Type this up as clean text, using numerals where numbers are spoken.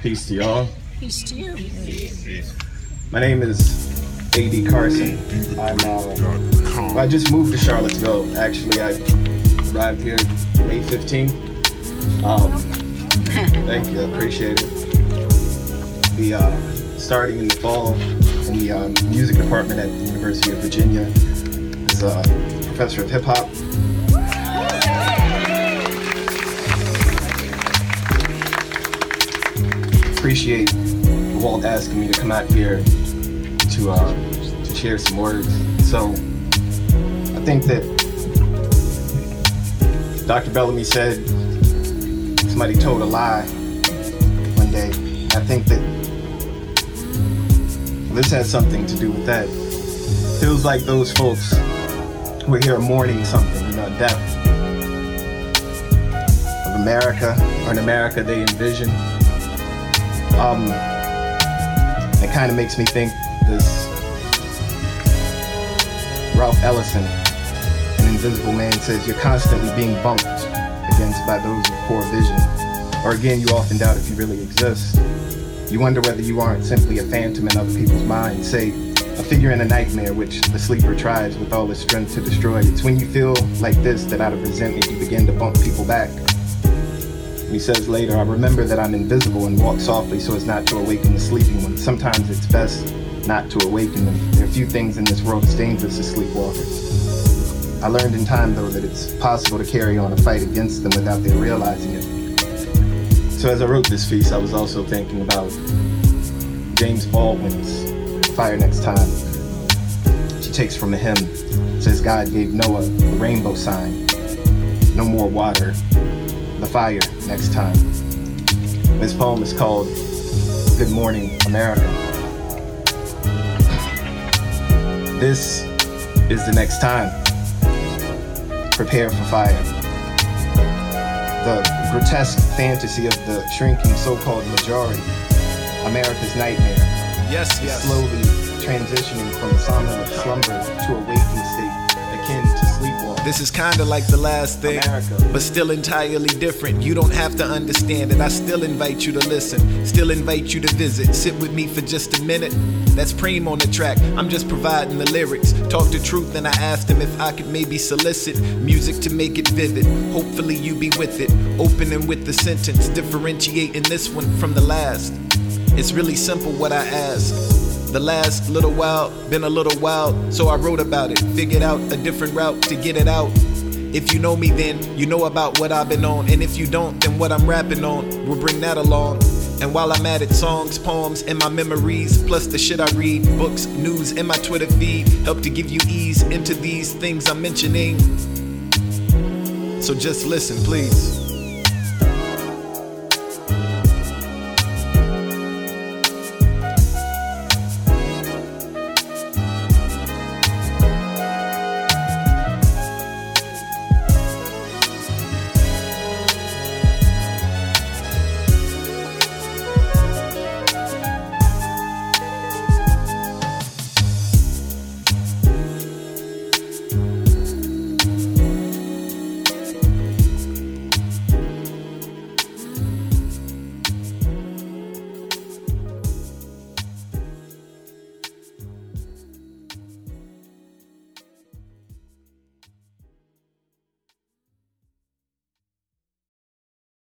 Peace to y'all. Peace to you. My name is A.D. Carson. I just moved to Charlottesville. Actually, I arrived here May 15th. Thank you, I appreciate it. Be starting in the fall in the music department at the University of Virginia as a professor of hip hop. Appreciate Walt asking me to come out here to share some words. So I think that Dr. Bellamy said somebody told a lie one day. I think that this has something to do with that. Feels like those folks who are here mourning something, death of America, or an America they envision. It kind of makes me think this Ralph Ellison, an Invisible Man, says you're constantly being bumped against by those with poor vision. Or again, you often doubt if you really exist. You wonder whether you aren't simply a phantom in other people's minds, say a figure in a nightmare which the sleeper tries with all his strength to destroy. It's when you feel like this that out of resentment you begin to bump people back. He says later, I remember that I'm invisible and walk softly so as not to awaken the sleeping ones. Sometimes it's best not to awaken them. There are few things in this world as dangerous as sleepwalkers. I learned in time, though, that it's possible to carry on a fight against them without their realizing it. So as I wrote this piece, I was also thinking about James Baldwin's Fire Next Time. She takes from a hymn, says God gave Noah the rainbow sign, no more water, the fire next time. This poem is called Good Morning, America. This is the next time. Prepare for fire. The grotesque fantasy of the shrinking so-called majority, America's nightmare. Yes. Slowly transitioning from somnolent slumber to a waking state akin to sleepwalking. This is kinda like the last thing, America, but still entirely different. You don't have to understand it. I still invite you to listen, still invite you to visit. Sit with me for just a minute. That's Preem on the track. I'm just providing the lyrics. Talk the truth, and I asked him if I could maybe solicit music to make it vivid. Hopefully you be with it. Opening with the sentence, differentiating this one from the last. It's really simple what I ask. The last little while, been a little wild, so I wrote about it, figured out a different route to get it out. If you know me, then you know about what I've been on, and if you don't, then what I'm rapping on will bring that along. And while I'm at it, songs, poems, and my memories, plus the shit I read, books, news, and my Twitter feed, help to give you ease into these things I'm mentioning. So just listen, please.